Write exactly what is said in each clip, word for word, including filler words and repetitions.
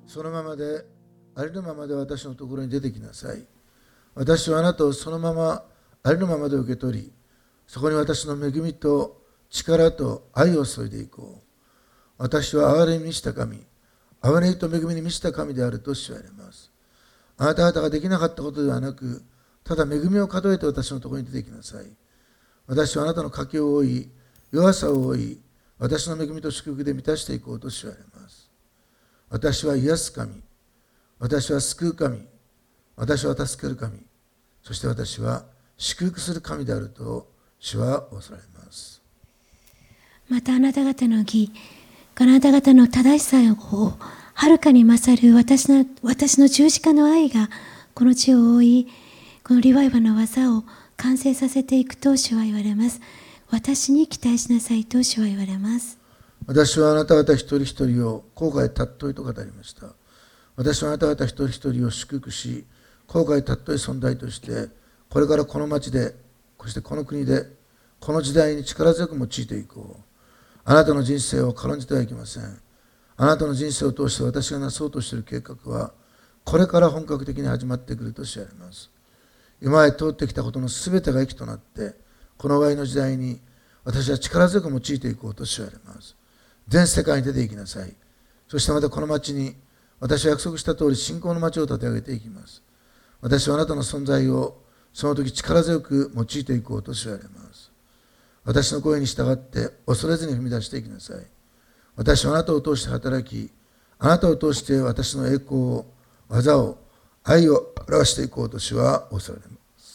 そのままでありのままで私のところに出てきなさい。私はあなたをそのままありのままで受け取り、そこに私の恵みと力と愛を注いでいこう。私は憐れみに満ちた神、憐れみと恵みに満ちた神であると主は言われます。あなた方ができなかったことではなく、ただ恵みを数えて私のところに出てきなさい。私はあなたの賭けを負い、弱さを負い、私の恵みと祝福で満たしていこうと主は言われます。私は癒す神、私は救う神、私は助ける神、そして私は祝福する神であると主は仰せられます。 またあなた方の義、あなた方の正しさをはるかに勝る私の私の十字架の愛がこの地を覆い、このリバイバルの技を完成させていくと主は言われます。私に期待しなさいと主は言われます。 私はあなた方一人一人を後悔たっといと語りました。私はあなた方一人一人を祝福し、後悔たっとい存在として、これからこの町で、そしてこの国で、この時代に力強く用いていこう。あなたの人生を軽んじてはいけません。あなたの人生を通して私がなそうとしている計画は、これから本格的に始まってくると知られます。今まで通ってきたことのすべてが益となって、この終わりの時代に私は力強く用いていこうと知られます。全世界に出ていきなさい。そしてまたこの町に、私は約束した通り信仰の町を立て上げていきます。私はあなたの存在をその時力強く用いていこうと知られます。私の声に従って恐れずに踏み出していきなさい。私はあなたを通して働き、あなたを通して私の栄光を、技を、愛を表していこうと主は仰せられます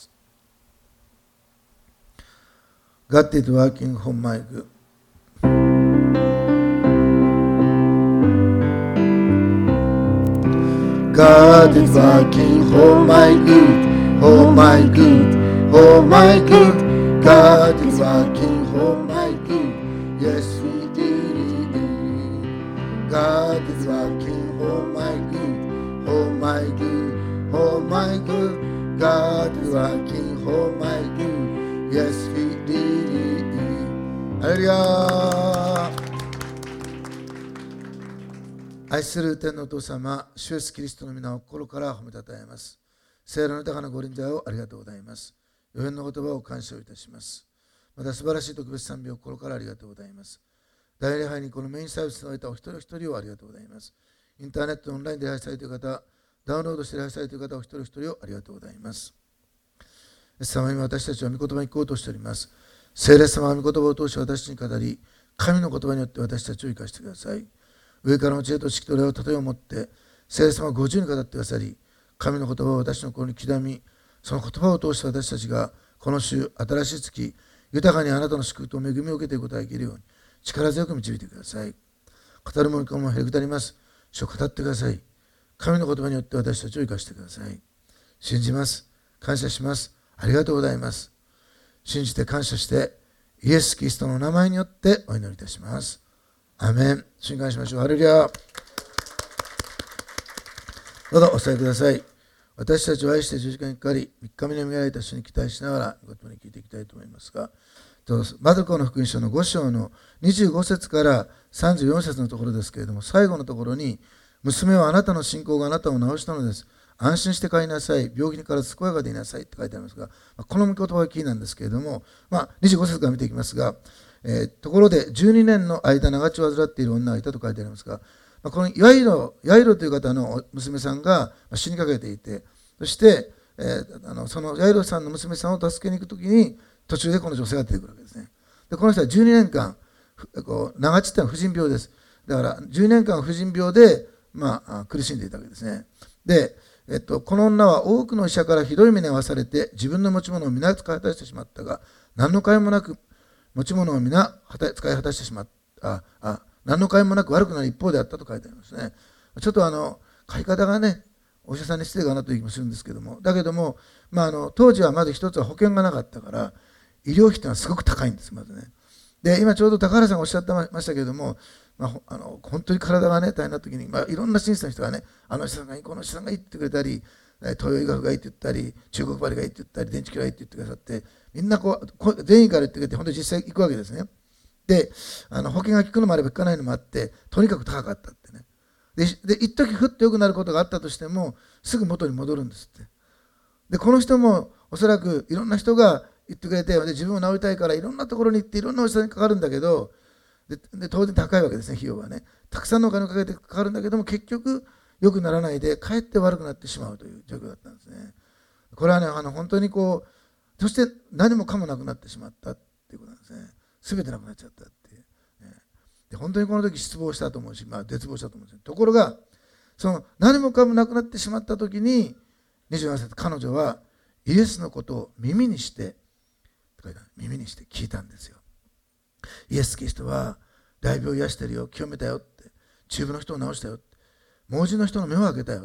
。God is working for my good. God is working for my good, for my good, for my good. God is working for my good. Yes, He did. God is working for my good, for my good, for my good. God is working for my good. Yes, He did. ハレルヤ。愛する天のお父様、主イエスキリストの皆を心から褒めたたえます。聖霊の豊かなご臨在をありがとうございます。予言の言葉を感謝をいたします。また素晴らしい特別賛美を心からありがとうございます。大礼拝にこのメインサービスを終えたお一人お一人をありがとうございます。インターネットオンラインで礼拝されている方、ダウンロードして礼拝されている方お一人お一人をありがとうございます。イエス様、今私たちは御言葉に聞こうとしております。聖霊様は御言葉を通して私に語り、神の言葉によって私たちを生かしてください。上からの知恵と識と霊を例えを持って、聖霊様はご自由に語ってくださり、神の言葉を私の心に刻み、その言葉を通して私たちがこの週、新しい月、豊かにあなたの祝福と恵みを受けていくことができるように、力強く導いてください。語るものかもへりくだります。主を語ってください。神の言葉によって私たちを生かしてください。信じます。感謝します。ありがとうございます。信じて感謝して、イエス・キリストの名前によってお祈りいたします。アーメン。主に感謝しましょう。ハレルヤ。どうぞお伝えください。私たちは愛して十字架にかかり、みっかめによみがえられた主に期待しながら、ご言葉に聞いていきたいと思いますが、マルコの福音書のご章のにじゅうご節からさんじゅうよん節のところですけれども、最後のところに、娘はあなたの信仰があなたを治したのです。安心して帰りなさい。病気から健やかでいなさいって書いてありますが、この言葉がキーなんですけれども、まあ、にじゅうご節から見ていきますが、えー、ところでじゅうにねんの間長血を患っている女がいたと書いてありますが、まあ、このヤイロ、ヤイロという方の娘さんが死にかけていて、そして、えー、あのそのヤイロさんの娘さんを助けに行くときに途中でこの女性が出てくるわけですね。でこの人はじゅうにねんかんこう長血っていうのは婦人病です。だからじゅうねんかん婦人病で、まあ、苦しんでいたわけですね。で、えっと、この女は多くの医者からひどい目に遭わされて自分の持ち物を皆使い果たしてしまったが、何の甲斐もなく持ち物を皆使い果たしてしまった。ああ何の甲斐もなく悪くなる一方であったと書いてありますね。ちょっとあの書き方がね、お医者さんに失礼かなという気もするんですけども、だけども、まあ、あの当時はまず一つは保険がなかったから医療費というのはすごく高いんです、まずね。で今ちょうど高原さんがおっしゃってましたけれども、まあ、あの本当に体がね大変な時に、まあ、いろんな審査の人がね、あの医者さんがいい、この医者さんがいいって言ってくれたり、東洋医学がいいって言ったり、中国針がいいって言ったり、電池がいいって言ってくださって、みんなこう全員から言ってくれて、本当に実際行くわけですね。で、あの保険が効くのもあれば効かないのもあって、とにかく高かったってね。 で、で一時ふっと良くなることがあったとしても、すぐ元に戻るんですって。で、この人もおそらくいろんな人が言ってくれて、で自分を治りたいからいろんなところに行っていろんなお医者さんにかかるんだけど、でで当然高いわけですね、費用はね。たくさんのお金をかけてかかるんだけども、結局良くならないで、かえって悪くなってしまうという状況だったんですね。これはね、あの本当にこう、そして何もかもなくなってしまったっていうことなんですね。すべてなくなっちゃったっていう、ね。で本当にこの時失望したと思うし、まあ、絶望したと思うんですよ。ところが、その何もかもなくなってしまった時に、にじゅうなな節、彼女はイエスのことを耳にして、耳にして聞いたんですよ。イエス・キリストは大病を癒してるよ、清めたよって、中部の人を治したよって、盲人の人の目を開けたよって、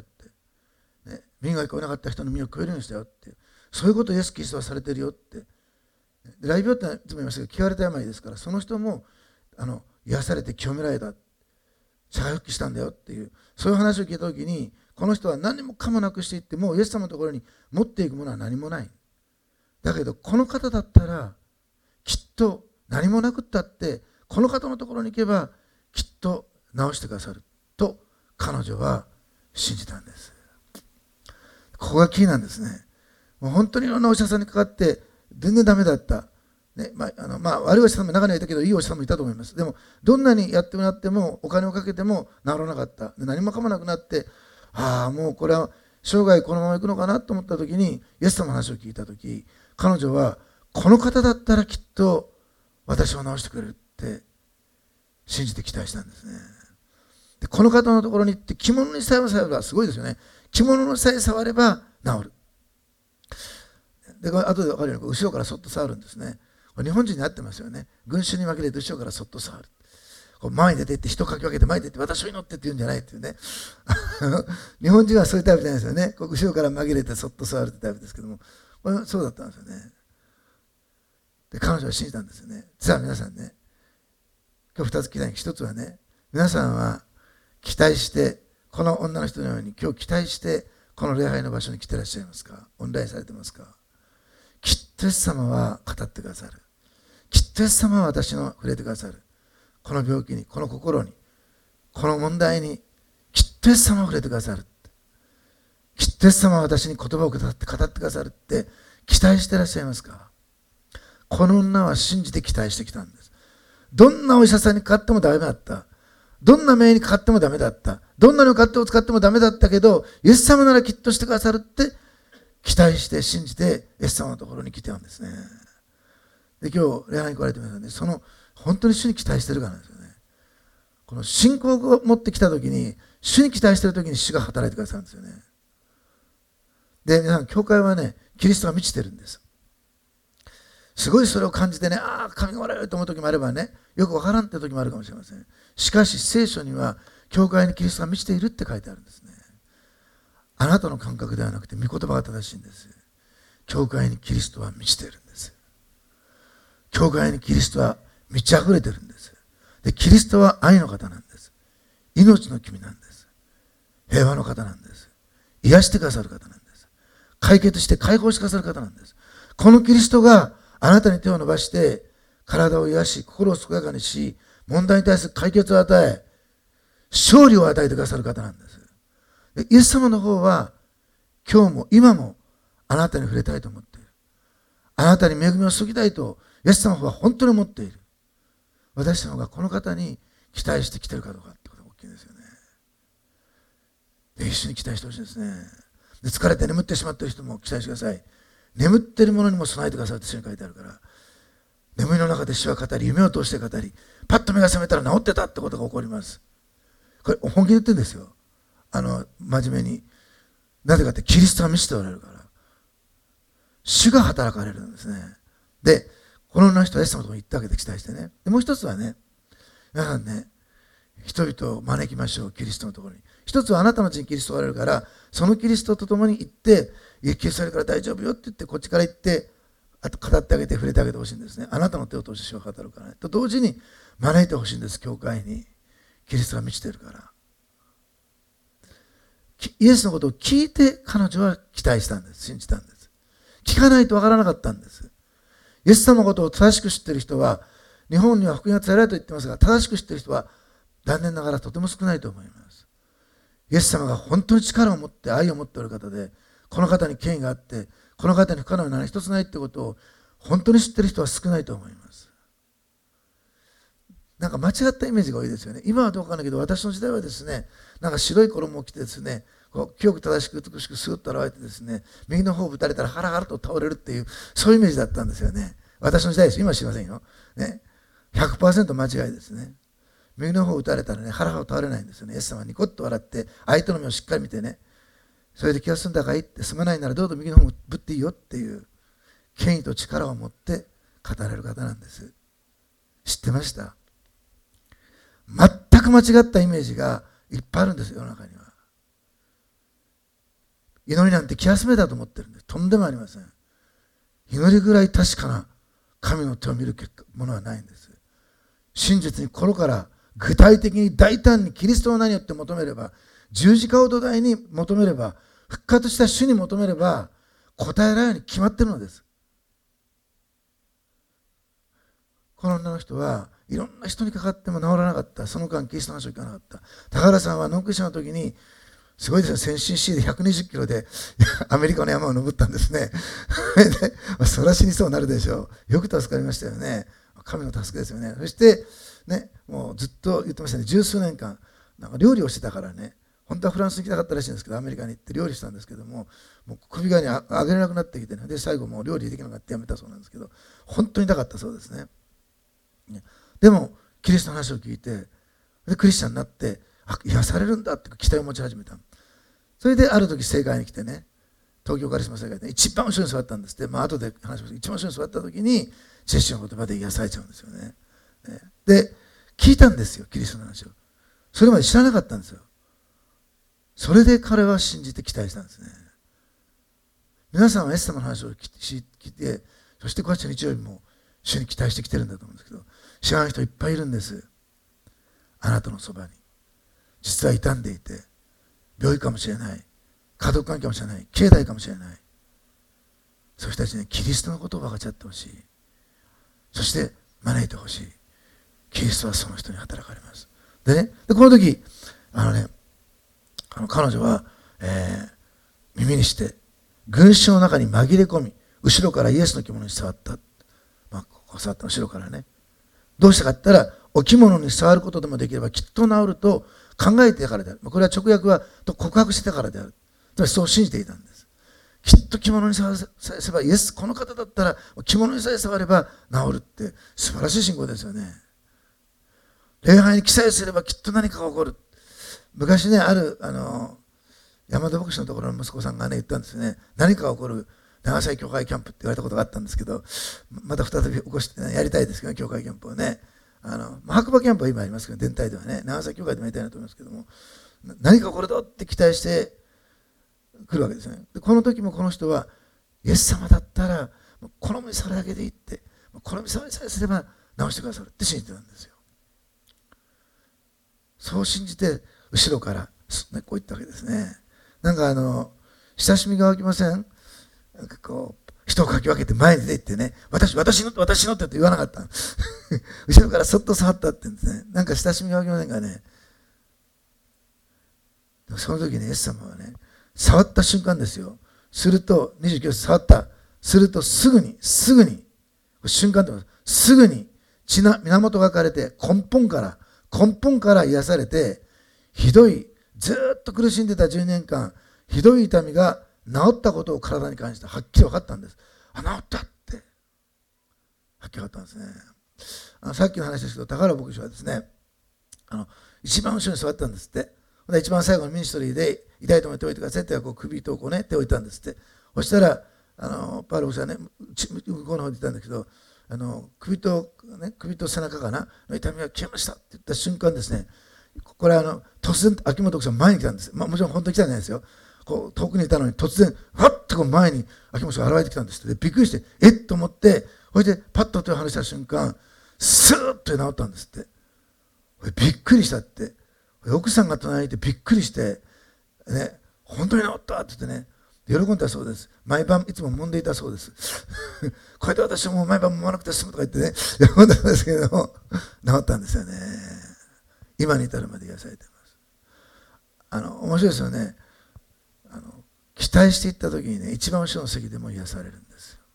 ね、耳が聞こえなかった人の耳を聞こえるようにしたよって、そういうことをイエス・キリストはされてるよって。で雷病っていつも言いましたけど、汚れた病ですから、その人もあの癒されて清められた、社会復帰したんだよっていう、そういう話を聞いたときに、この人は何もかもなくしていって、もうイエス様のところに持っていくものは何もない。だけど、この方だったら、きっと何もなくったって、この方のところに行けば、きっと治してくださると、彼女は信じたんです。ここがキーなんですね。もう本当にいろんなお医者さんにかかって、全然ダメだった。ね、まあ、あのまあ、悪いお医者さんも中にはいたけど、いいお医者さんもいたと思います。でも、どんなにやってもらっても、お金をかけても治らなかった。で何もかもなくなって、ああ、もうこれは生涯このまま行くのかなと思ったときに、イエス様の話を聞いたとき、彼女は、この方だったらきっと私を治してくれるって信じて期待したんですね。でこの方のところに行って、着物にさえ触れば、すごいですよね。着物のさえ触れば治る。で、これ後で分かるように、後ろからそっと触るんですね。これ日本人に合ってますよね。群衆に紛れて後ろからそっと触る。こう前に出て行って、人をかき分けて前に出て、私を祈ってって言うんじゃないっていうね。日本人はそういうタイプじゃないですよね。こう後ろから紛れてそっと触るってタイプですけども、これそうだったんですよね。で、彼女は信じたんですよね。実は皆さんね、今日二つ聞きたい。一つはね、皆さんは期待して、この女の人のように今日期待して、この礼拝の場所に来てらっしゃいますか？オンラインされてますか？きっとイエス様は語ってくださる。きっとイエス様は私の触れてくださる。この病気に、この心に、この問題に、きっとイエス様は触れてくださる。きっとイエス様は私に言葉を語って語ってくださるって期待してらっしゃいますか？この女は信じて期待してきたんです。どんなお医者さんにかかってもダメだった。どんな名医にかかってもダメだった。どんなの買ってを使ってもダメだったけど、イエス様ならきっとしてくださるって期待して信じてイエス様のところに来てたんですね。で、今日礼拝に来られて皆さんね、その本当に主に期待してるからなんですよね。この信仰を持ってきたときに、主に期待してるときに主が働いてくださるんですよね。で、皆さん、教会はね、キリストが満ちてるんです。すごいそれを感じてね、ああ、神がおられると思う時もあればね、よくわからんって時もあるかもしれません。しかし、聖書には、教会にキリストが満ちているって書いてあるんですね。あなたの感覚ではなくて、御言葉が正しいんです。教会にキリストは満ちているんです。教会にキリストは満ち溢れてるんです。で、キリストは愛の方なんです。命の君なんです。平和の方なんです。癒してくださる方なんです。解決して解放してくださる方なんです。このキリストがあなたに手を伸ばして、体を癒し、心を健やかにし、問題に対する解決を与え、勝利を与えてくださる方なんです。でイエス様の方は、今日も今もあなたに触れたいと思っている。あなたに恵みを注ぎたいと、イエス様の方は本当に思っている。私たちがこの方に期待してきているかどうかってことが大きいんですよね。で、一緒に期待してほしいですね。で、疲れて眠ってしまっている人も期待してください。眠っているものにも備えてくださいって書いてあるから、眠りの中で主は語り、夢を通して語り、パッと目が覚めたら治ってたってことが起こります。これ本気で言ってるんですよ。あの、真面目に。なぜかってキリストが満ちておられるから。主が働かれるんですね。で、この女の人はイエス様のところに行ったわけで期待してね。で、もう一つはね、皆さんね、人々を招きましょう、キリストのところに。一つはあなたのうちにキリストがおられるから、そのキリストと共に行って、いや、キリストがいるから大丈夫よって言って、こっちから行って、あと語ってあげて触れてあげてほしいんですね。あなたの手を通して主は語るからね。と同時に招いてほしいんです、教会に。キリストが満ちているから。イエスのことを聞いて彼女は期待したんです。信じたんです。聞かないとわからなかったんです。イエス様のことを正しく知っている人は、日本には福音が伝えられると言ってますが、正しく知っている人は残念ながらとても少ないと思います。 イエス様が本当に力を持って愛を持っておる方で、この方に権威があって、この方に不可能なのは一つないってことを本当に知ってる人は少ないと思います。なんか間違ったイメージが多いですよね。今はどうかわからないけど、私の時代はですね、なんか白い衣を着てですね、こう清く正しく美しくスーッと現れてですね、右の方をぶたれたらハラハラと倒れるっていう、そういうイメージだったんですよね。私の時代です。今は知りませんよ。ね、ひゃくパーセント間違いですね。右の方を打たれたらね、ハラハラ倒れないんですよね。イエス様はニコッと笑って、相手の目をしっかり見てね、それで気が済んだかいって、済まないならどうぞ右の方もぶっていいよっていう、権威と力を持って語られる方なんです。知ってました？全く間違ったイメージがいっぱいあるんですよ、世の中には。祈りなんて気休めだと思ってるんです。とんでもありません。祈りぐらい確かな神の手を見るものはないんです。真実に心から具体的に大胆にキリストの名によって求めれば、十字架を土台に求めれば、復活した主に求めれば答えられるに決まっているのです。この女の人はいろんな人にかかっても治らなかった。その間キリストの話を聞かなかった。高原さんはノンクリスチャンの時にすごいですね、先進 C でひゃくにじゅっキロでアメリカの山を登ったんですね。でそれは死にそうになるでしょう。よく助かりましたよね。神の助けですよね。そしてね、もうずっと言ってましたね、十数年間なんか料理をしてたからね、本当はフランスに行きたかったらしいんですけど、アメリカに行って料理したんですけども、もう首がに上げれなくなってきてね、で最後もう料理できなくなってやめたそうなんですけど、本当に痛かったそうですね。でもキリストの話を聞いて、でクリスチャンになって、あ、癒されるんだって期待を持ち始めた。それである時聖会に来てね、東京カリスマ聖会で一番後ろに座ったんですって。まあ後で話しますけど、一番後ろに座った時に聖書の言葉で癒されちゃうんですよね。で聞いたんですよ、キリストの話を。それまで知らなかったんですよ。それで彼は信じて期待したんですね。皆さんはイエス様の話を聞いて、そしてこうやって日曜日も主に期待してきてるんだと思うんですけど、知らない人いっぱいいるんです。あなたのそばに実は傷んでいて、病気かもしれない、家族関係かもしれない、経済かもしれない、そういう人たちにキリストのことを分かっちゃってほしい。そして招いてほしい。キリストはその人に働かれます。でね、でこの時あのね、あの彼女は、えー、耳にして群衆の中に紛れ込み、後ろからイエスの着物に触った。まあ、ここ触ったの後ろからね。どうしたかって言ったら、お着物に触ることでもできればきっと治ると考えていたからである。これは直訳はと告白してたからである。つまりそう信じていたんです。きっと着物に触れば、イエス、この方だったら着物にさえ触れば治るって素晴らしい信仰ですよね。礼拝に記載すればきっと何かが起こる。昔ね、あるあの山田牧師のところの息子さんがね言ったんですね。何かが起こる長崎教会キャンプって言われたことがあったんですけど、また再び起こして、ね、やりたいですけど、ね、教会キャンプをね。あの白馬キャンプは今ありますけど、全体ではね、長崎教会でもやりたいなと思いますけども、何かこれだって期待してくるわけですね。でこの時もこの人は、イエス様だったら衣に触るだけでいいって、衣に触りさえすれば治してくださるって信じてたんですよ。そう信じて後ろからこう言ったわけですね。なんかあの親しみが湧きません？なんかこう人をかき分けて前に出て行ってね、私、私のって、私のって言わなかった。後ろからそっと触ったって言うんですね。なんか親しみが湧きませんがね。その時にイエス様はね、触った瞬間ですよ。すると、にじゅうきゅう節触った。するとすぐに、すぐに、瞬間って言います。すぐに血の源が枯れて、根本から、根本から癒されて、ひどい、ずっと苦しんでたじゅうねんかん、ひどい痛みが治ったことを体に感じた。はっきり分かったんです。あ、治ったって。はっきり分かったんですね。あのさっきの話ですけど、高原牧師はですね、あの一番後ろに座ったんですって。で一番最後のミニストリーで痛いと思っておいてくださいってこう首とこうね手を置いたんですって。そしたらあのパウロ牧師はね、向こうの方にいたんだけど、あの首と、ね、首と背中かなの痛みが消えましたって言った瞬間ですね、これはあの突然秋元牧師は前に来たんです。まあ、もちろん本当に来たんじゃないですよ。こう遠くにいたのに突然わっとこう前に秋元が現れてきたんですって。でびっくりしてえっと思って、それでパッと手を離した瞬間スーッと治ったんですって。びっくりしたって。奥さんが隣にいてびっくりしてね、本当に治ったって言ってね、喜んだそうです。毎晩いつも揉んでいたそうです。これで私も毎晩揉まなくて済むとか言ってね、喜んだんですけども治ったんですよね。今に至るまで癒されています。あのの面白いですよね。あの期待していった時にね、一番後ろの席でも癒されるんですよ。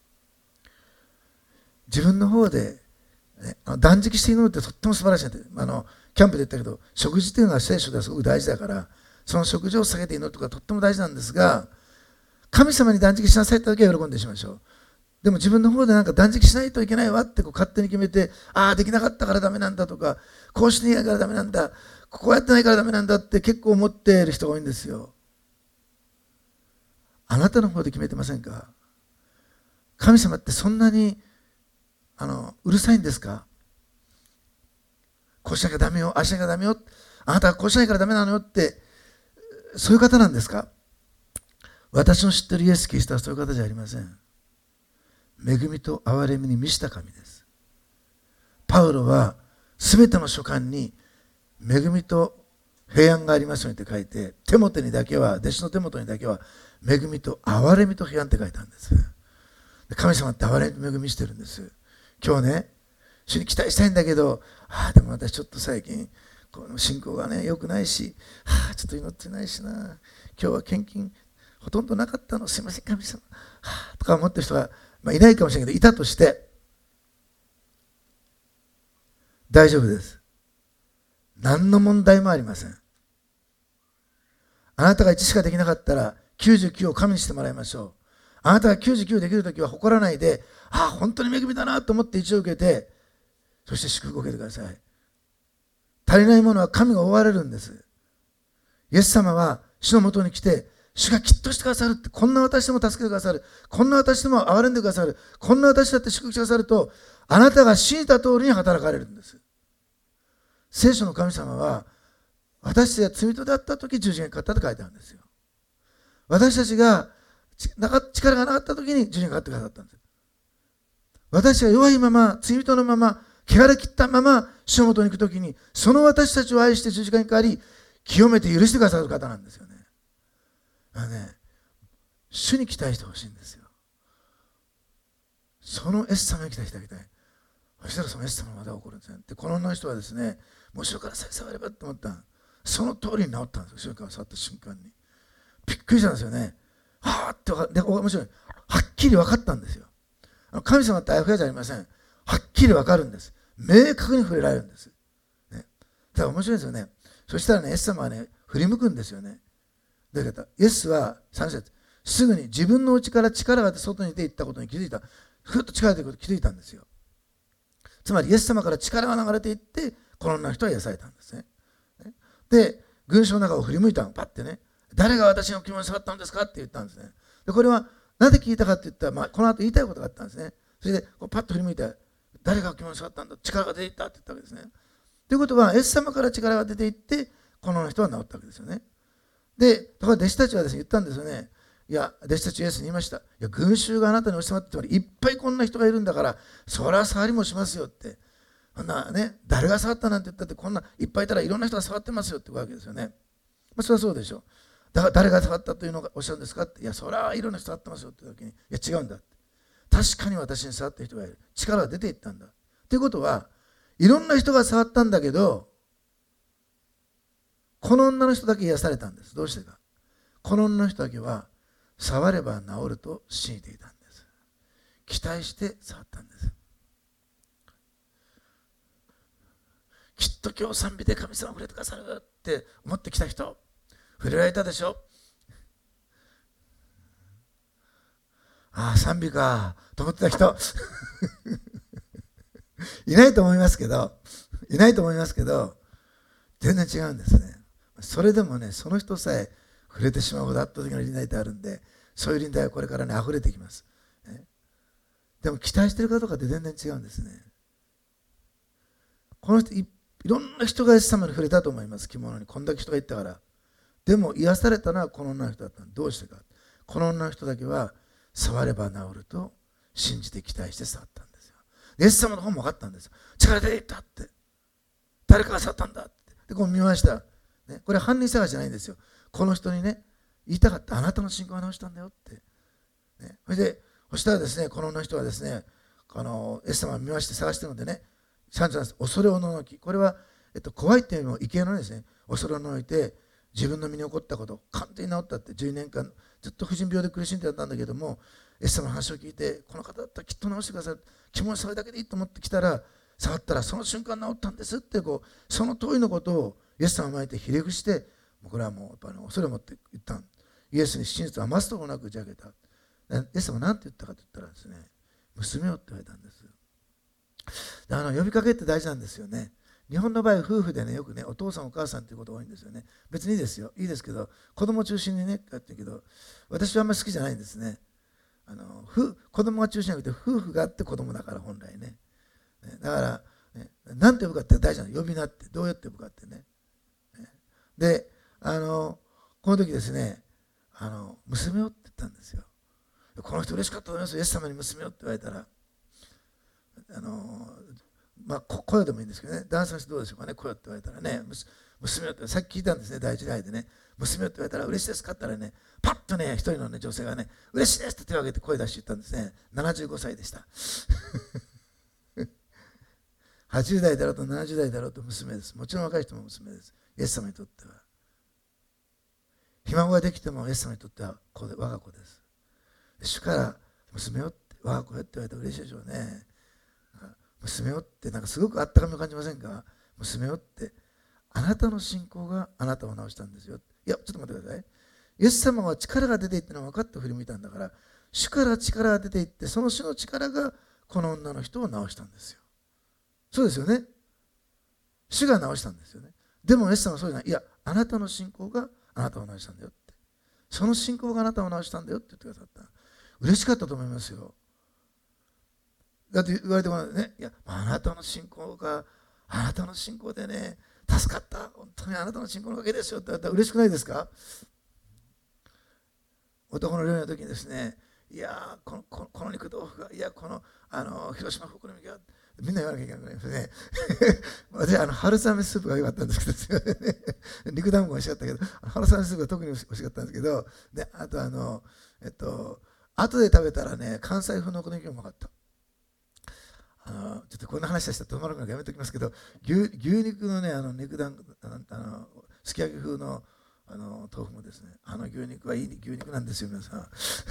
自分の方で、ね、あの断食して祈るってとっても素晴らしいんで、あのキャンプで言ったけど、食事っていうのは聖書ではすごく大事だから、その食事を下げて祈るとかとっても大事なんですが、神様に断食しなさいって時は喜んでしましょう。でも自分の方でなんか断食しないといけないわってこう勝手に決めて、ああできなかったからダメなんだとか、こうしてないからダメなんだ、こうやってないからダメなんだって結構思っている人が多いんですよ。あなたの方で決めてませんか？神様ってそんなにあのうるさいんですか？こうしなきゃダメよ、ああしなきゃダメよ、あなたはこうしないからダメなのよって、そういう方なんですか？私の知っているイエス・キリストはそういう方じゃありません。恵みと憐れみに満ちた神です。パウロはすべての書簡に恵みと平安がありますようにって書いて、テモテにだけは、弟子のテモテにだけは恵みと憐れみと平安って書いたんです。神様って憐れみと恵みしてるんです。今日ね、主に期待したいんだけど、ああでも私ちょっと最近この信仰がね良くないし、はあちょっと祈ってないしな、今日は献金ほとんどなかったの、すいません神様、はあとか思ってる人が、まあ、いないかもしれないけど、いたとして大丈夫です。何の問題もありません。あなたがいちしかできなかったらきゅうじゅうきゅうを神にしてもらいましょう。あなたがきゅうじゅうきゅうできるときは誇らないで、ああ本当に恵みだなと思っていちを受けて、そして祝福を受けてください。足りないものは神が覆われるんです。イエス様は主のもとに来て、主がきっとしてくださるって、こんな私でも助けてくださる、こんな私でも憐れんでくださる、こんな私だって祝福してくださると、あなたが信じた通りに働かれるんです。聖書の神様は、私たちが罪人であった時十字架にかかったと書いてあるんですよ。私たちが力がなかった時に十字架にかかってくださったんです。私が弱いまま、罪人のまま、汚れ切ったまま主のもとに行くときに、その私たちを愛して十字架にかかり、清めて許してくださる方なんですよね。だからね、主に期待してほしいんですよ。そのイエス様に期待してあげたい。そしたらそのイエス様の技が起こるんですね。で、この女の人はですね、もう後ろからさえ触ればって思った。その通りに治ったんですよ。後ろから触った瞬間に。びっくりしたんですよね。はぁって分かって、面白い。はっきり分かったんですよ。神様ってあやふやじゃありません。はっきり分かるんです。明確に触れられるんです。ね、だから面白いですよね。そしたらね、イエス様はね、振り向くんですよね。どういう方？イエスはさん節、すぐに自分の内から力が出て外に出ていったことに気づいた。ふっと力が出てくることに気づいたんですよ。つまりイエス様から力が流れていって、この女の人は癒されたんですね。で、群衆の中を振り向いたの、パッてね。誰が私の気持ちに触ったんですかって言ったんですね。で、これはなぜ聞いたかって言ったら、まあ、この後言いたいことがあったんですね。それでこうパッと振り向いて、誰が気持ちに触ったんだ、力が出ていったって言ったわけですね。ということは、イエス様から力が出ていって、この人は治ったわけですよね。で、ところ弟子たちはですね、言ったんですよね。いや、弟子たちイエスに言いました。いや、群衆があなたに押し迫って、いっぱいこんな人がいるんだから、そりゃ触りもしますよって。こんなね、誰が触ったなんて言ったって、こんないっぱいいたらいろんな人が触ってますよって言うわけですよね。まあ、それはそうでしょう。だから誰が触ったというのがおっしゃるんですかって、いや、それはいろんな人触ってますよって言う時に、いや、違うんだって。確かに私に触った人がいる。力が出ていったんだ。ということは、いろんな人が触ったんだけど、この女の人だけ癒されたんです。どうしてか。この女の人だけは、触れば治ると信じていたんです。期待して触ったんです。きっと今日賛美で神様触れてくださるって思ってきた人、触れられたでしょ。ああ、賛美かと思ってた人いないと思いますけど、いないと思いますけど、全然違うんですね。それでもね、その人さえ触れてしまうほど圧倒的な臨在ってあるんで、そういう臨在はこれからね、溢れてきます。ね、でも期待してるかどうかって全然違うんですね。この人い、いろんな人がイエス様に触れたと思います。着物にこんだけ人がいったから。でも癒されたのはこの女の人だったの。どうしてか。この女の人だけは触れば治ると信じて期待して触ったんですよ。イエス様の方も分かったんですよ。力出ていったって。誰かが触ったんだって。で、こう見ました。ね、これ犯人探しじゃないんですよ。この人にね、言いたかった。あなたの信仰が直したんだよって。ね、それで、そしたらですね、この女の人はですね、あのイエス様を見まして探してるのでね、さんじゅうなんです。恐れをののき。これは、えっと、怖いっていうのを畏敬のですね、恐れをののいて、 自分の身に起こったこと、完全に治ったって、じゅうねんかんずっと婦人病で苦しんでたんだけども、イエス様の話を聞いて、この方だったらきっと治してくださる、気持ちそれだけでいいと思ってきたら、触ったらその瞬間治ったんですってこう、その通りのことをイエス様を前にてひれ伏して、もうこれはもうやっぱり恐れを持って言ったん。イエスに真実を余すところなく打ち明けた。イエス様は何て言ったかと言ったらですね、娘よって言われたんです。あの呼びかけって大事なんですよね。日本の場合、夫婦でね、よくね、お父さんお母さんっていうことが多いんですよね。別にいいですよ。いいですけど、子供中心にね、やってるけど、私はあんまり好きじゃないんですね。あのふ子供が中心じゃなくて、夫婦があって子供だから、本来ね。ねだから、ね、何て呼ぶかって大事なの。呼び名って、どうやって呼ぶかってね。ねで、あの、この時ですね、あの娘よって言ったんですよ。この人嬉しかったと思いますよ。イエス様に娘よって言われたら。あのまあ、声でもいいんですけどね、男性の人どうでしょうかね、声って言われたらね、娘よって、さっき聞いたんですね、第一代でね、娘よって言われたら、嬉しいですかって言ったらね、パッとね、一人の、ね、女性がね、嬉しいですって手を挙げて声出して言ったんですね、ななじゅうごさいでした。はちじゅう代だろうとななじゅう代だろうと娘です。もちろん若い人も娘です。イエス様にとっては。ひ孫ができてもイエス様にとっては子で我が子です。主から娘よって、我が子よって言われたら嬉しいでしょうね。娘よってなんかすごくあったかみを感じませんか？娘よって、あなたの信仰があなたを治したんですよ。いや、ちょっと待ってください。イエス様は力が出ていってのは分かって振り向いたんだから、主から力が出ていって、その主の力がこの女の人を治したんですよ。そうですよね。主が治したんですよね。でもイエス様はそうじゃない。いや、あなたの信仰があなたを治したんだよって。その信仰があなたを治したんだよって言ってくださった。嬉しかったと思いますよ。だって言われてもね、いや、あなたの信仰が、あなたの信仰でね、助かった、本当にあなたの信仰のおかげですよって言ったら嬉しくないですか？男の料理の時にですね、いやこの、この、この肉豆腐が、いや、この、あの、広島福の実が、みんな言わなきゃいけないですね。私、あの、春雨スープが良かったんですけど、ね、肉団子が美味しかったけど、春雨スープが特に美味しかったんですけど、で、あとあの、えっと、後で食べたらね、関西風のお好み焼きがうまかった。あのちょっとこんな話したら止まるのでやめておきますけど、 牛, 牛肉のね、あの肉団あのあのすき焼き風のあの豆腐もですね、あの牛肉はいい牛肉なんですよ、皆さん。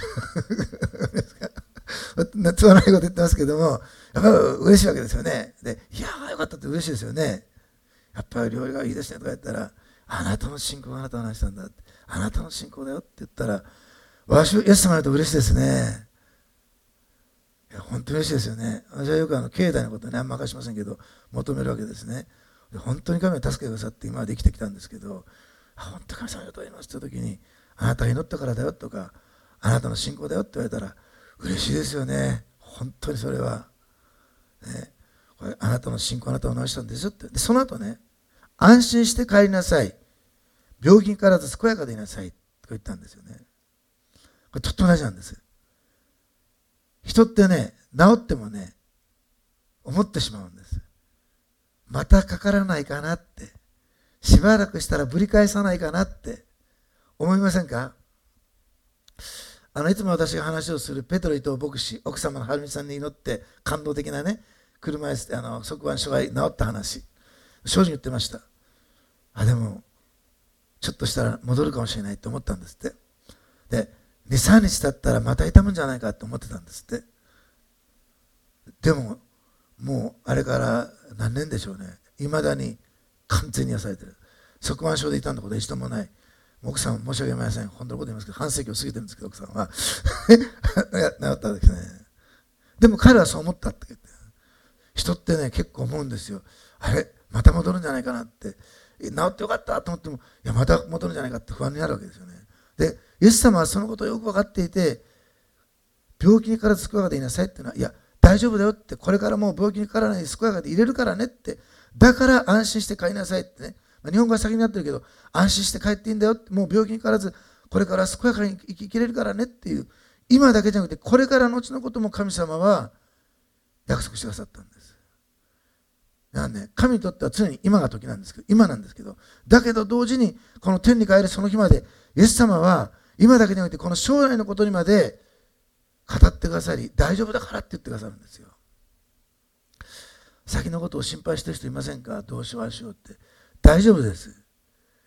つまらないこと言ってますけども、やっぱり嬉しいわけですよね。で、いやーよかったって嬉しいですよね。やっぱり料理がいいですねとか言ったら、あなたの信仰があなたの話したんだって、あなたの信仰だよって言ったら、私、イエス様にと嬉しいですね。いや本当に嬉しいですよね。私はよくあの経済のことね、あんま明かしませんけど、求めるわけですね。で本当に神を助けてくださって今まで生きてきたんですけど、本当に神様ありがとうございますという時に、あなたが祈ったからだよとか、あなたの信仰だよって言われたら嬉しいですよね。本当にそれは、ね、これあなたの信仰あなたを治したんですよって。でその後ね、安心して帰りなさい、病気にからず健やかでいなさいと言ったんですよね。これとっても大事なんです。人ってね、治ってもね、思ってしまうんです。またかからないかなって、しばらくしたらぶり返さないかなって思いませんか？あのいつも私が話をするペトロ伊藤牧師、奥様のはるみさんに祈って感動的なね、車椅子あの側腕障害治った話、正直言ってました。あ、でもちょっとしたら戻るかもしれないと思ったんですって。で、に、さんにち経ったらまた痛むんじゃないかと思ってたんですって。でももうあれから何年でしょうね、いまだに完全に癒されてる。側腕症で痛んだこと一度もない。奥さん申し訳ありません、本当のこと言いますけど、半世紀を過ぎてるんですけど、奥さんは治ったんですね。でも彼はそう思ったって言って、人ってね結構思うんですよ。あれまた戻るんじゃないかなって、治ってよかったと思っても、いやまた戻るんじゃないかって不安になるわけですよね。でイエス様はそのことをよく分かっていて、病気にからず健やかでいなさいっていうのは、いや大丈夫だよって、これからもう病気にかからないで健やかでいれるからねって、だから安心して帰りなさいってね、まあ、日本語は先になってるけど、安心して帰っていいんだよって、もう病気にからずこれから健やかに生き生きれるからねっていう、今だけじゃなくてこれから後のことも神様は約束してくださったんです。なんで神にとっては常に今が時なんですけど、今なんですけど、だけど同時にこの天に帰るその日まで、イエス様は今だけじゃなくてこの将来のことにまで語ってくださり、大丈夫だからって言ってくださるんですよ。先のことを心配してる人いませんか？どうしようああしようって。大丈夫です。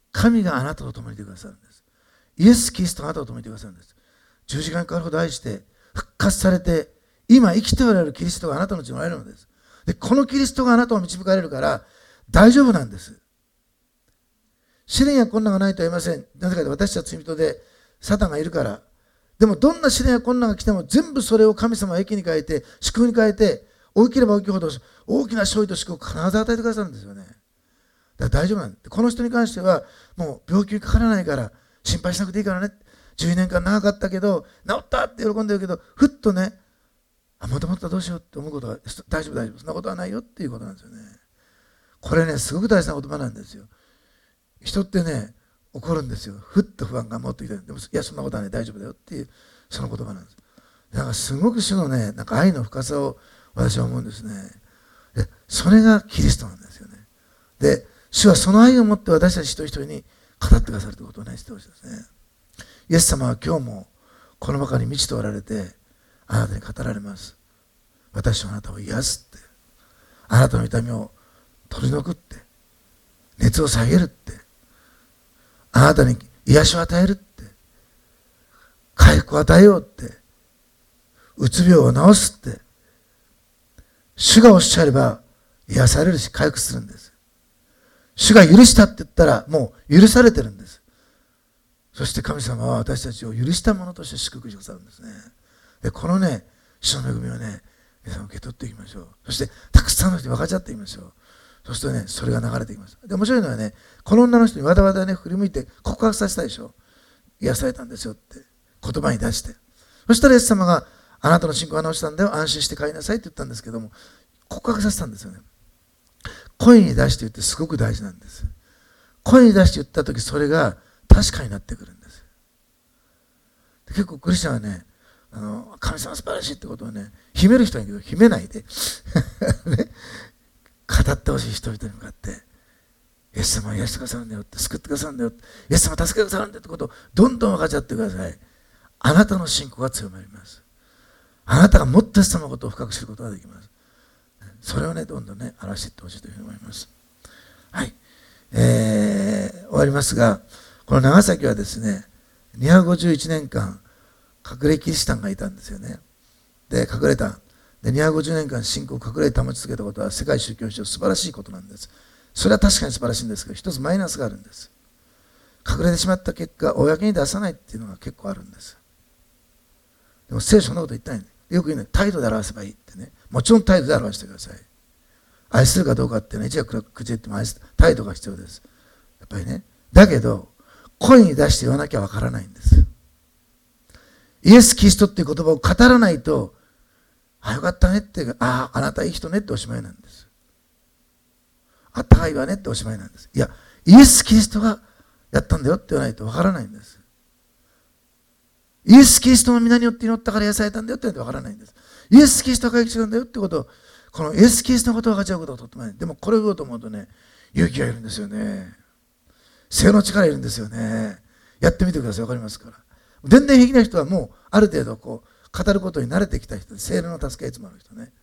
神があなたと共にいてくださるんです。イエス・キリストがあなたと共にいてくださるんです。十字架にかかるほど愛して復活されて、今生きておられるキリストがあなたのうちにおられるのです。で、このキリストがあなたを導かれるから大丈夫なんです。試練や困難がないとは言いません。なぜかというと私たちは罪人でサタンがいるから。でもどんな試練や困難が来ても全部それを神様は益に変えて、祝福に変えて、大きければ大きいほど大きな勝利と祝福を必ず与えてくださるんですよね。だから大丈夫なんです。この人に関してはもう病気にかからないから心配しなくていいからね。じゅうねんかん長かったけど治ったって喜んでるけど、ふっとね、あ、もともとどうしようって思うことは大丈夫大丈夫、そんなことはないよっていうことなんですよね。これね、すごく大事な言葉なんですよ。人ってね、怒るんですよ。ふっと不安が持ってきて、でもいやそんなことはね大丈夫だよっていうその言葉なんです。だからすごく主のね、なんか愛の深さを私は思うんですね。で、それがキリストなんですよね。で、主はその愛を持って私たち一人一人に語ってくださるということをね、してほしいですね。イエス様は今日もこの中に満ちておられて、あなたに語られます。私はあなたを癒すって、あなたの痛みを取り除くって、熱を下げるって、あなたに癒しを与えるって、回復を与えようって、うつ病を治すって、主がおっしゃれば癒されるし回復するんです。主が許したって言ったらもう許されてるんです。そして神様は私たちを許したものとして祝福してくださるんですね。で、このね、主の恵みをね、皆さん受け取っていきましょう。そしてたくさんの人に分かち合っていきましょう。そうするとね、それが流れていきます。で、面白いのはね、この女の人にわざわざね、振り向いて告白させたでしょ。癒されたんですよって言葉に出して。そしたらイエス様が、あなたの信仰が治したんだよ、安心して帰りなさいって言ったんですけども、告白させたんですよね。声に出して言ってすごく大事なんです。声に出して言ったとき、それが確かになってくるんです。で、結構クリスチャンはね、あの神様素晴らしいってことをね、秘める人はいるけど、秘めないで、ね、語ってほしい人々に向かって、イエス様を癒してくださるんだよって、救ってくださるんだよって、イエス様を助けてくださるんだよってことをどんどん分かち合ってください。あなたの信仰が強まります。あなたがもっとイエス様のことを深く知ることができます。それをね、どんどんね、表していってほしいというふうに思います。はい。えー、終わりますが、この長崎はですね、にひゃくごじゅういちねんかん、隠れキリシタンがいたんですよね。で、隠れた。で、にひゃくごじゅうねんかん信仰を隠れて保ち続けたことは世界宗教史上素晴らしいことなんです。それは確かに素晴らしいんですけど、一つマイナスがあるんです。隠れてしまった結果、公に出さないっていうのが結構あるんです。でも聖書のこと言ったんで、よく言うね、態度で表せばいいってね。もちろん態度で表してください。愛するかどうかってね、一夜口で言っても愛す態度が必要です。やっぱりね。だけど、声に出して言わなきゃわからないんです。イエス・キリストっていう言葉を語らないと、あ、よかったねって、ああ、あなたいい人ねっておしまいなんです。あったかいわねっておしまいなんです。いや、イエス・キリストがやったんだよって言わないとわからないんです。イエス・キリストの皆によって祈ったから癒されたんだよって言わないとわからないんです。イエス・キリストが回復するんだよってことを、このイエス・キリストのことを分かち合うことがとってもない。でもこれを言おうと思うとね、勇気がいるんですよね。聖の力いるんですよね。やってみてください。わかりますから。全然平気な人はもうある程度こう語ることに慣れてきた人で、聖霊の助けがいつもある人ね。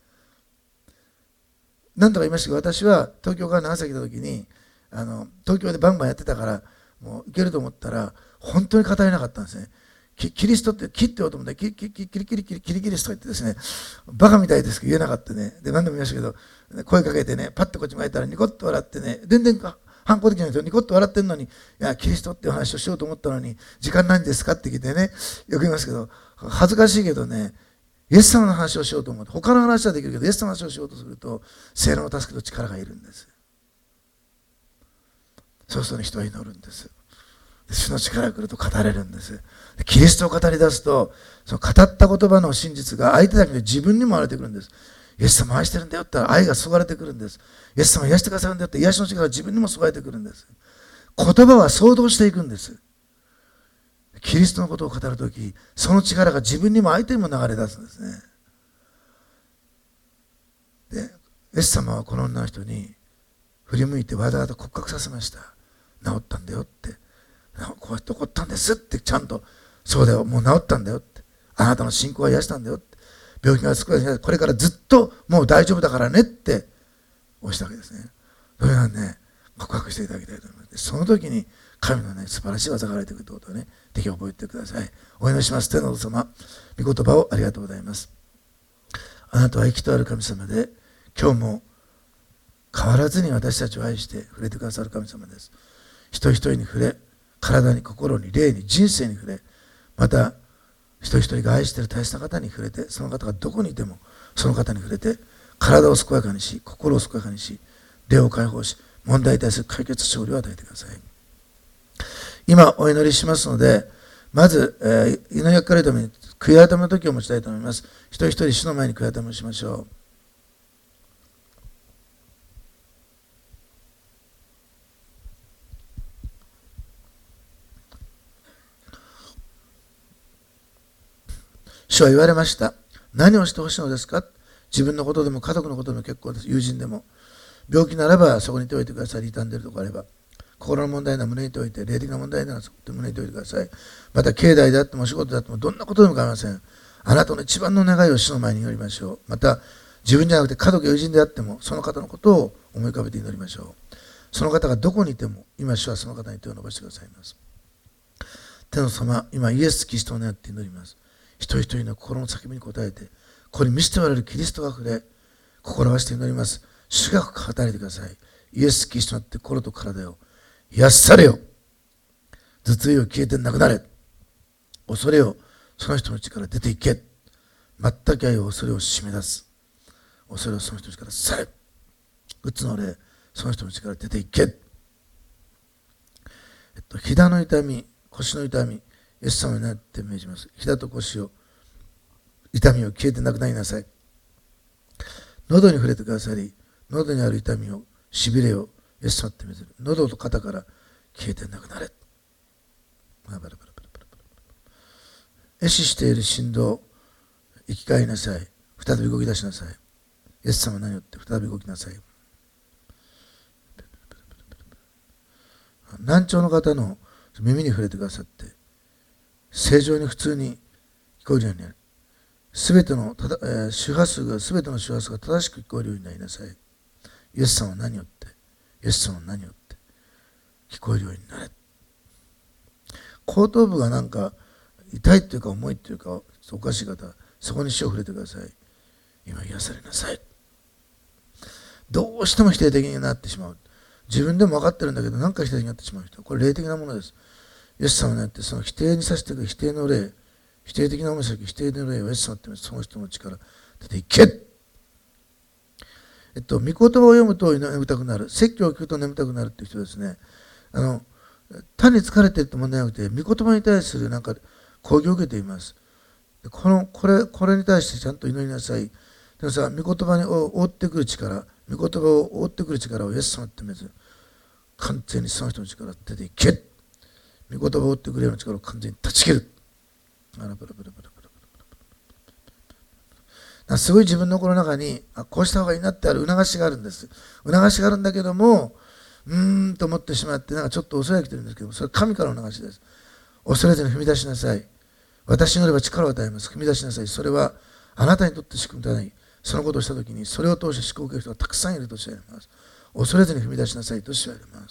何とか言いましたけど、私は東京から長崎来た時に、あの東京でバンバンやってたからもういけると思ったら本当に語れなかったんですね。キリストってキって言おうと思ったらキリキリキリキリキリキリキリキリスト言ってですね、バカみたいですけど言えなかったね。で何度も言いましたけど、声かけてね、パッとこっち向いたらニコッと笑ってね、全然か反抗的な人ニコッと笑ってんのに、いやキリストっていう話をしようと思ったのに時間ないんですかって聞いてね、よく言いますけど恥ずかしいけどね、イエス様の話をしようと思って、他の話はできるけどイエス様の話をしようとすると聖霊の助けと力がいるんです。そうすると人は祈るんです。主の力が来ると語れるんです。キリストを語り出すと、その語った言葉の真実が相手だけで自分にも現れてくるんです。イエス様愛してるんだよって愛が注がれてくるんです。イエス様癒してくださるんだよって癒しの力が自分にも注がれてくるんです。言葉は想像していくんです。キリストのことを語るとき、その力が自分にも相手にも流れ出すんですね。で、イエス様はこの女の人に振り向いてわざわざ告白させました。治ったんだよって。こうやって起こったんですってちゃんと、そうだよ、もう治ったんだよって、あなたの信仰は癒したんだよって、病気が救われてこれからずっともう大丈夫だからねっておっしゃったわけですね。それはね、告白していただきたいと思います。その時に神のね、素晴らしい技があられてくるということをね、ぜひ覚えてください。お祈りします。天のお父様、御言葉をありがとうございます。あなたは生きとある神様で、今日も変わらずに私たちを愛して触れてくださる神様です。一人一人に触れ、体に心に霊に人生に触れ、また一人一人が愛している大切な方に触れて、その方がどこにいてもその方に触れて、体を健やかにし、心を健やかにし、霊を解放し、問題に対する解決勝利を与えてください。今お祈りしますので、まず、えー、祈りがかかるために悔い改めの時を持ちたいと思います。一人一人主の前に悔い改めをしましょう。主は言われました。何をしてほしいのですか？自分のことでも家族のことでも結構です。友人でも。病気ならばそこに手を置いてください。傷んでいるところあれば。心の問題なら胸に手を置いて、霊的な問題ならそこで胸に手を置いてください。また、境内であってもお仕事であってもどんなことでも構いません。あなたの一番の願いを主の前に祈りましょう。また、自分じゃなくて家族や友人であってもその方のことを思い浮かべて祈りましょう。その方がどこにいても、今主はその方に手を伸ばしてくださいます。天の様、今イエス・キリストを願って祈ります。一人一人の心の叫びに応えて、ここに見せておられるキリストが触れ、心を合わせて祈ります。主が語りてください。イエス・キリストになって心と体を癒されよ。頭痛よ消えてなくなれ。恐れよその人のうちから出ていけ。全く愛を恐れを締め出す。恐れをその人のうちから去れ。うつの霊その人のうちから出ていけ。えっと膝の痛み、腰の痛み、イエス様になって命じます。膝と腰を痛みを消えてなくなりなさい。喉に触れてくださり、喉にある痛みを、しびれをイエス様って命じる。喉と肩から消えてなくなれ。壊死している振動、生き返りなさい。再び動き出しなさい。イエス様によって再び動きなさい。難聴の方の耳に触れてくださって、正常に普通に聞こえるようになる。すべてのただ、えー、周波数が、すべての周波数が正しく聞こえるようになりなさい。イエス様は何をって、イエス様は何をって聞こえるようになれ。後頭部がなんか痛いっていうか重いっていうかおかしい方、そこに手を触れてください。今癒されなさい。どうしても否定的になってしまう。自分でも分かってるんだけど、何か否定的になってしまう人。これ霊的なものです。イエス様になってその否定にさせていく否定の霊、否定的な思い先、否定の霊をイエス様ってその人の力出ていけ。えっと、御言葉を読むと眠たくなる。説教を聞くと眠たくなるっていう人ですね。あの、単に疲れてるって問題なくて、御言葉に対するなんか講義を受けています。この、これ、これに対してちゃんと祈りなさい。でもさ、御言葉に覆ってくる力、御言葉を覆ってくる力をイエス様ってめず、完全にその人の力出ていけ。御言葉を覆ってくるような力を完全に断ち切る。あらブラブラブラブラブラ。すごい自分の心の中にあこうした方がいいなってある促しがあるんです。促しがあるんだけども、うーんと思ってしまって、なんかちょっと恐れが来てるんですけど、それは神からの促しです。恐れずに踏み出しなさい。私によれば力を与えます。踏み出しなさい。それはあなたにとって仕組みとない。そのことをしたときに、それを通して祝福を受ける人がたくさんいると知られます。恐れずに踏み出しなさいと知られます。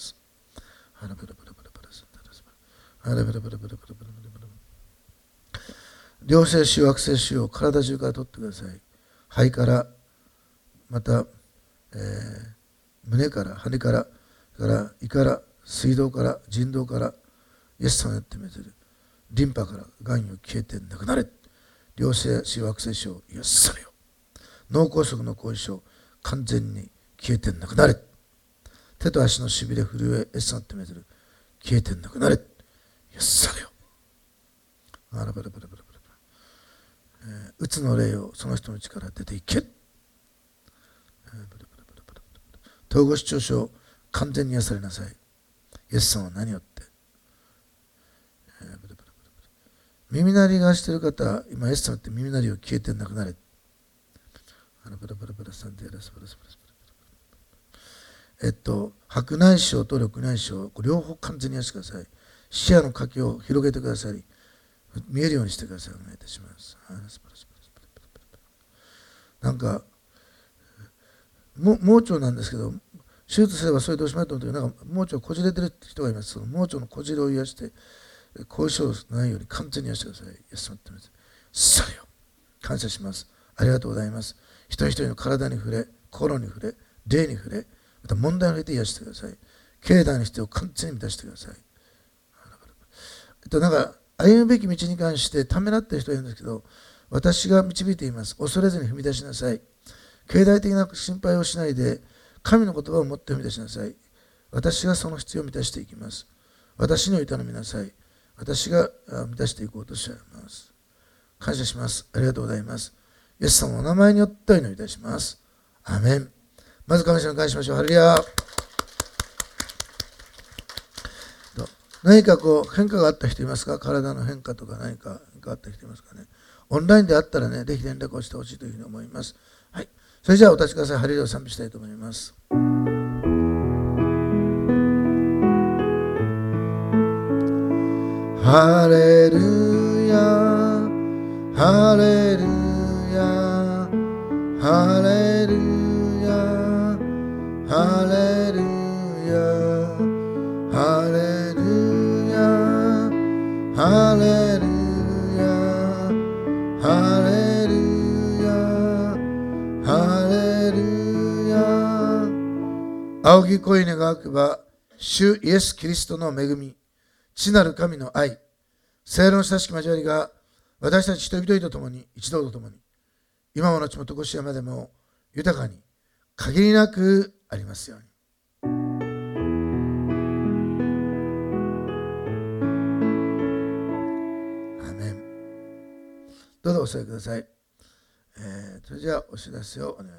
良性腫瘍、悪性腫瘍を体中から取ってください。肺から、また、えー、胸から、羽から、から胃から、水道から、腎臓から、イエス様によって命ずる。リンパから、がんよ消えてなくなれ。良性腫瘍、悪性腫瘍、癒されよ。脳梗塞の後遺症、完全に消えてなくなれ。手と足のしびれ、震え、イエス様によって命ずる。消えてなくなれ。癒されよ。あらばらばらばらばら。うつの霊をその人の力出ていけ。統合失調症完全に癒されなさい。イエス様は何をって。耳鳴りがしている方、今イエス様って耳鳴りを消えてなくなれ。えっと、白内障と緑内障、両方完全に癒してください。視野の垣を広げてくださり、見えるようにしてください。お願いいたします。なんか、盲腸なんですけど、 手術すればそれどうしまいと思ったけど、なんか盲腸こじれてる人がいます。その盲腸のこじれを癒して、後遺症ないように完全に癒してください。イエス様ってます。それを感謝します。ありがとうございます。一人一人の体に触れ、心に触れ、霊に触れ、また問題を入れて癒してください。境内の必要を完全に満たしてください。えっと、なんか歩むべき道に関してためらっている人がいるんですけど、私が導いています。恐れずに踏み出しなさい。経済的な心配をしないで、神の言葉を持って踏み出しなさい。私がその必要を満たしていきます。私にお頼みなさい。私が満たしていこうとします。感謝します。ありがとうございます。イエス様のお名前によってお祈りいたします。アーメン。まず神様に感謝しましょう。ハレルヤ。何かこう変化があった人いますか？体の変化とか何か変化があった人いますかね？オンラインであったらね、ぜひ連絡をしてほしいというふうに思います。はい。それじゃあお立ちください。ハレルヤを賛美したいと思います。ハレルヤ、ハレルヤ、ハレルヤ、ハレルヤ、ハレルヤ、ハレルヤ、ハレルヤ、ハレルヤ。青き恋願わくば、主イエス・キリストの恵み、父なる神の愛、聖霊の親しき交わりが私たち一人一人と共に、一同と共に、今も後もとこしえまでも豊かに限りなくありますように。アーメン。どうぞお座りください。えー、それじゃあお知らせをお願いします。